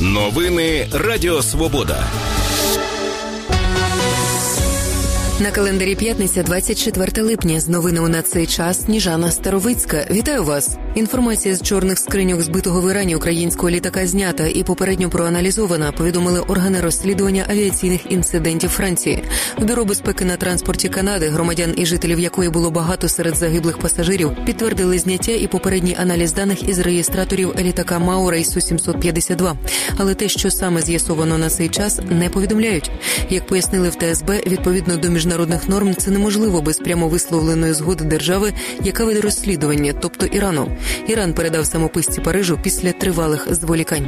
Новини Радіо Свобода. На календарі п'ятниця, 24 липня. З новини на цей час Сніжана Старовицька. Вітаю вас. Інформація з чорних скриньок збитого в Ірані українського літака знята і попередньо проаналізована, повідомили органи розслідування авіаційних інцидентів Франції. В Бюро безпеки на транспорті Канади, громадян і жителів якої було багато серед загиблих пасажирів, підтвердили зняття і попередній аналіз даних із реєстраторів літака МАУ рейсу 752. Але те, що саме з'ясовано на цей час, не повідомляють. Як пояснили в ТСБ, відповідно до міжнародних норм, це неможливо без прямо висловленої згоди держави, яка веде розслідування, тобто Ірану. Іран передав самописці Парижу після тривалих зволікань.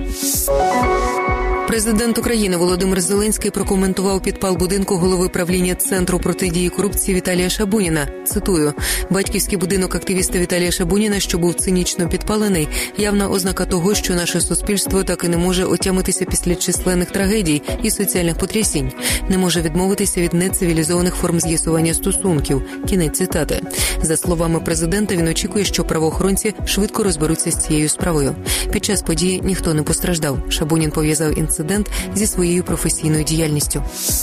Президент України Володимир Зеленський прокоментував підпал будинку голови правління Центру протидії корупції Віталія Шабуніна. Цитую: «Батьківський будинок активіста Віталія Шабуніна, що був цинічно підпалений, явна ознака того, що наше суспільство так і не може отямитися після численних трагедій і соціальних потрясінь, не може відмовитися від нецивілізованих форм з'ясування стосунків». Кінець цитати. За словами президента, він очікує, що правоохоронці швидко розберуться з цією справою. Під час події ніхто не постраждав. Шабунін пов'язав інцидент зі своєю професійною діяльністю.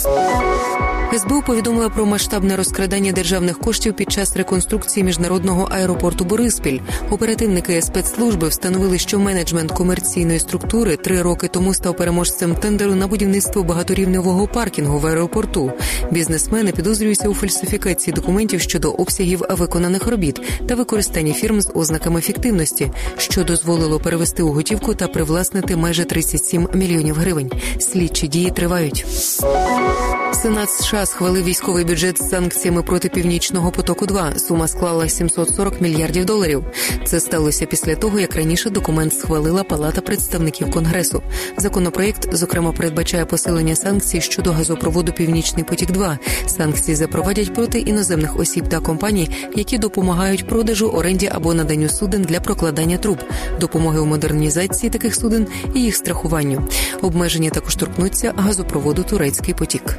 СБУ повідомила про масштабне розкрадання державних коштів під час реконструкції міжнародного аеропорту Бориспіль. Оперативники спецслужби встановили, що менеджмент комерційної структури 3 роки тому став переможцем тендеру на будівництво багаторівневого паркінгу в аеропорту. Бізнесмени підозрюються у фальсифікації документів щодо обсягів виконаних робіт та використанні фірм з ознаками фіктивності, що дозволило перевести у готівку та привласнити майже 37 мільйонів гривень. Слідчі дії тривають. Сенат США схвалив військовий бюджет з санкціями проти Північного потоку-2. Сума склала $740 мільярдів. Це сталося після того, як раніше документ схвалила Палата представників Конгресу. Законопроєкт, зокрема, передбачає посилення санкцій щодо газопроводу «Північний потік-2». Санкції запровадять проти іноземних осіб та компаній, які допомагають продажу, оренді або наданню суден для прокладання труб, допомоги у модернізації таких суден і їх страхуванню. Обмеження також торкнуться газопроводу «Турецький потік».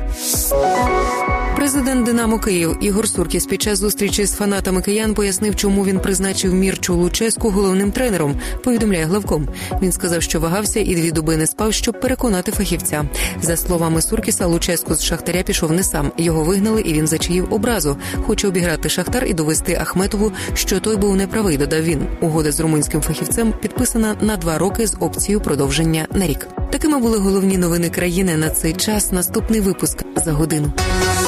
Президент «Динамо Київ» Ігор Суркіс під час зустрічі з фанатами киян пояснив, чому він призначив Мірчу Луческу головним тренером, повідомляє главком. Він сказав, що вагався і 2 доби не спав, щоб переконати фахівця. За словами Суркіса, Луческу з Шахтаря пішов не сам. Його вигнали і він зачаїв образу. Хоче обіграти Шахтар і довести Ахметову, що той був неправий, додав він. Угода з румунським фахівцем підписана на 2 роки з опцією продовження на рік. Такими були головні новини країни на цей час. Наступний випуск за годину.